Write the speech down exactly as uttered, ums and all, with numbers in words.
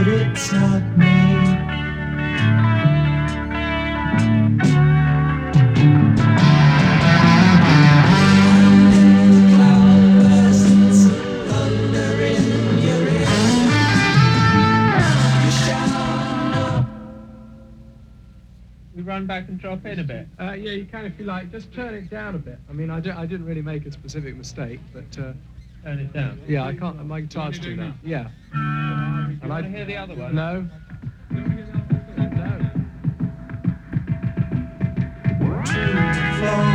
but it's not me. Run back and drop in a bit? Uh, yeah, you can if you like. Just turn it down a bit. I mean, I, di- I didn't really make a specific mistake, but... Uh, turn it down? Yeah, I can't... My guitar's too loud. Yeah. Do you and want I to hear the other one? No. No. Two, four.